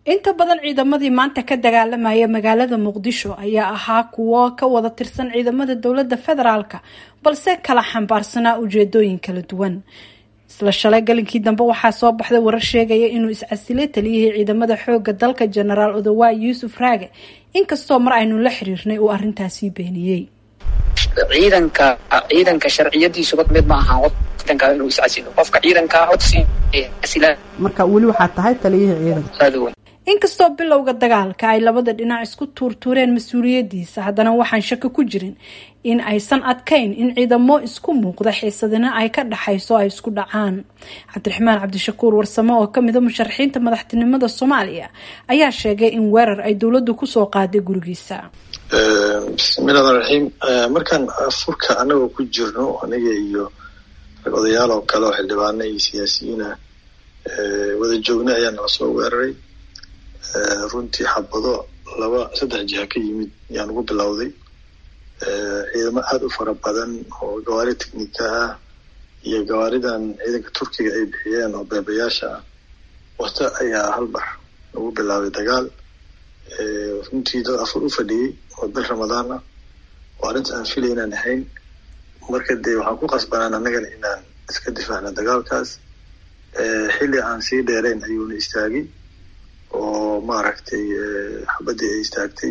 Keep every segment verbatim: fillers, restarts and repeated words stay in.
inta badan ciidamadii maanta ka dagaalamaya magaalada muqdisho ayaa ahaa kuwo ka wada tirsan ciidamada dowladda federaalka balse kala xambaarsanaa ujeedooyin kala duwan. isla shalay galinkii dambe waxaa soo baxday warar sheegaya inuu iscasilay taliyihii ciidamada xooga dalka jenaraal Odawaay Yuusuf Raage, inkastoo mar aynu la xiriirnay uu arrintaasi beeniyey. ciidanka ciidanka sharciyadiisu mid ma aha wadanka inuu iscasilo qofka ciidanka codsi asila marka wali waxa tahay taliyihii ciidanka. inkastoo bilowga dagaalka ay labada dhinac isku tuurtuureen mas'uuliyadiisa, haddana waxaan shaki ku jirin in aysan adkayn in ciidamo isku muuqda xiisadina ay ka dhaxayso ay isku dhacaan. Cabdiraxmaan Cabdishakuur Warsamo oo kamid ah musharaxiinta madaxtinimada Soomaaliya ayaa sheegay in weerar ay dowladdu ku soo qaaday gurigiisa. bismillahir rahim markan furka anagu ku jirno aniga iyo odayaal oo kale oo xildhibaano iyo siyaasiyiin ah wada joogna ayaa noo soo weeraray. runtii xabado laba saddex jiha ka yimid yaan ugu bilowday. ciidamo aad u fara badan oo gawaari teknika ah iyo gawaaridan ciidanka Turkiga ay bixiyeen oo beebayaasha ah wata ayaa halbar ugu bilaabay dagaal. runtii dad afur u fadhiyay oo bil Ramadaan ah oo arrinta aan filay inaan ahayn. marka dee waxaan ku qasbanaan annagana inaan iska difaacno dagaalkaas. xilli aan sii dheerayn ayuuna istaagay oo maaragtay xabadii ay istaagtay.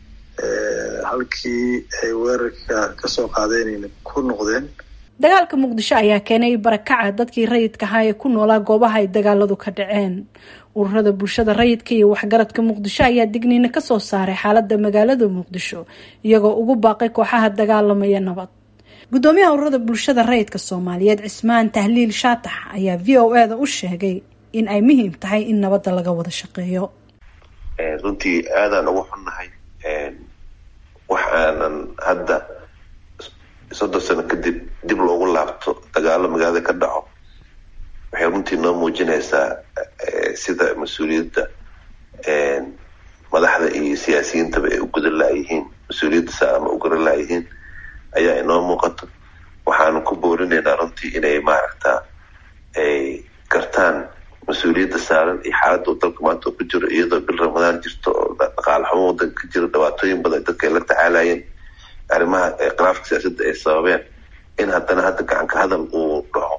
halkii ay weerarka ka soo qaadeen ku noqdeen. dagaalka muqdisho ayaa keenay barakaca dadkii rayidka ahaa ee ku noolaa goobaha ay dagaaladu ka dhaceen. ururada bulshada rayidka iyo waxgaradka muqdisho ayaa digniino ka soo saaray xaaladda magaalada muqdisho, iyagoo ugu baaqay kooxaha dagaalamaya nabad. gudoomiyaha ururada bulshada rayidka Soomaaliyeed Cismaan Tahliil Shaatax ayaa V O A da u sheegay in ay muhiim tahay in nabadda laga wada shaqeeyo. runtii aadaan ugu xunnahay wax aanan hadda soddon sano kadib dib loogu laabto dagaalo magaalada ka dhaco. waxay runtii noo muujinaysaa sida mas-uuliyadda madaxda iyo siyaasiyiintaba ay u gudan laayihiin mas-uuliyadda saa ama u garan laayihiin ayaa inoo muuqato. waxaanu ku boorinaynaa runtii inay maaragtaa ay gartaan mas-uuliyadda saaran iyo xaaladda dalka maanta oo ku jiro, iyadoo bil Ramadaan jirto oo dhaqaale xumo wadanka ka jiro, dhibaatooyin badan dadka ay la tacaalayeen, arrimaha khilaafka siyaasadda ay sababeen in haddana hadda gacanka hadal uu dhaco.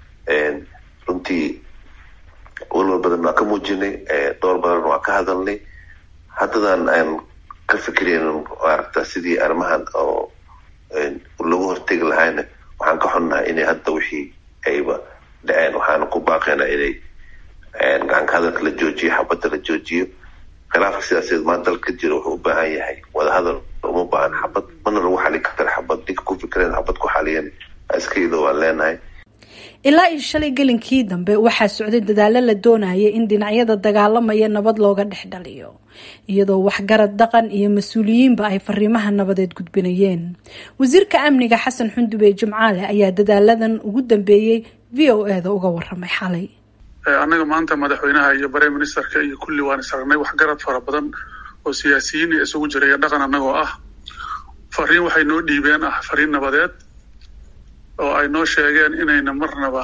runtii walwal badan waa ka muujinay, dhowr badan waa ka hadalnay. haddadan aan ka fikirayno maaragta sidii arrimahan oo lagu hortegi lahayna waxaan ka xunnahay inay hadda wixii ayba dhaceen. waxaana ku baaqaynaa inay gacanka hadalka la joojiyo, xabadda la joojiyo. khilaafka siyaasadeed maanta dalka ka jira wuxuu u baahan yahay wada hadal, uma baahan xabad. mana lagu xalin kara xabad. ninka ku fikireen xabad ku xaliyan iskayda waan leenahay. ilaa iyo shalay gelinkii dambe waxaa socday dadaalo la doonaya in dhinacyada dagaalamaya nabad looga dhex dhaliyo, iyadoo waxgarad dhaqan iyo mas-uuliyiinba ay fariimaha nabadeed gudbinayeen. wasiirka amniga Xasan Xundube Jimcaale ayaa dadaaladan ugu dambeeyay V O A da uga waramay xalay. annaga maanta madaxweynaha iyo prime ministerka iyo kulli waan isragnay waxgarad fara badan oo siyaasiyiin isugu jiray dhaqan annagoo ah. fariin waxay noo dhiibeen ah fariin nabadeed oo ay noo sheegeen inayna marnaba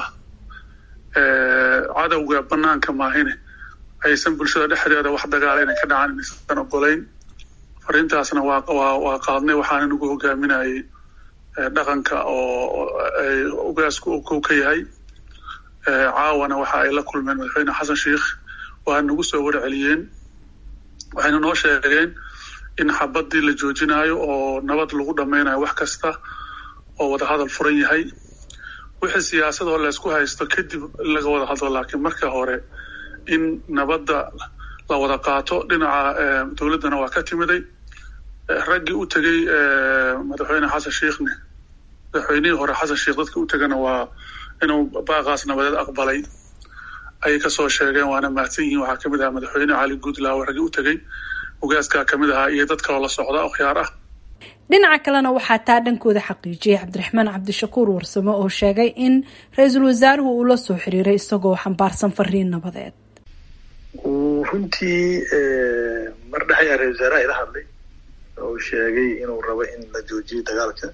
cadowga banaanka maahine aysan bulshada dhexdeeda wax dagaal inay ka dhacaan inaysan ogolayn. fariintaasna waa waa waa qaadnay. waxaana nagu hogaaminayay dhaqanka oo ay ugaasku uu ka yahay. caawana waxa ay la kulmeen madaxweyne Xasan Sheikh, waa nagu soo warceliyeen. waxayna noo sheegeen in xabadii la joojinayo oo nabad lagu dhameynayo wax kasta oo wada hadal furan yahay. wixii siyaasad oo la isku haysto kadib laga wada hadlo, laakiin marka hore in nabadda la wada qaato. dhinaca dowladdana waa ka timiday. raggii u tegay madaxweyne Xasan Sheikhne madaxweynihii hore Xasan Sheikh dadka u tagana waa inuu baaqaas nabadeed aqbalay ayay kasoo sheegeen, waana mahadsan yihiin. waxaa kamid ahaa madaxweyne Cali Guudlaawe raggii u tegay, ugaaskaa kamid ahaa iyo dad kaloo la socda oo khiyaar ah. dhinaca kalena waxaa taa dhankooda xaqiijiyay Cabdiraxmaan Cabdishakuur Warsamo oo sheegay in ra-iisul wasaaruhu uu la soo xiriiray isagoo xambaarsan fariin nabadeed. runtii mar dhaxaya ra-isul wasaaraha ila hadlay oo sheegay inuu rabo in la joojiyo dagaalka.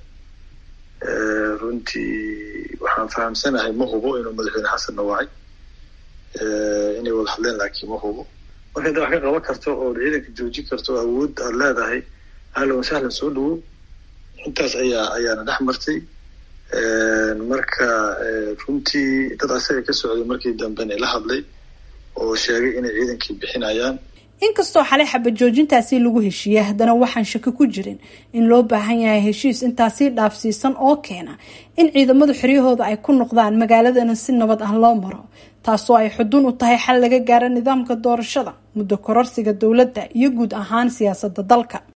runtii waxaan fahamsanahay ma hubo inuu madaxweyne xasan nawacay inay wada hadleen, laakiin ma hubo. marka hadda wax ka qaban karto oo ciidanka joojin karto oo awood aad leedahay ahlan wasahlan soo dhawow. intaas ayaa ayaana dhex martay. marka runtii dad asaga ka socday markii dambena la hadlay oo sheegay inay ciidankii bixinayaan. inkastoo xalay xabad joojintaasi lagu heshiiyey haddana waxaan shaki ku jirin in loo baahan yahay heshiis intaasi dhaafsiisan oo keena in ciidamadu xiryahooda ay ku noqdaan magaaladana si nabad ah loo maro, taasoo ay xudun u tahay xal laga gaaro nidaamka doorashada, muddo kororsiga dowladda iyo guud ahaan siyaasadda dalka.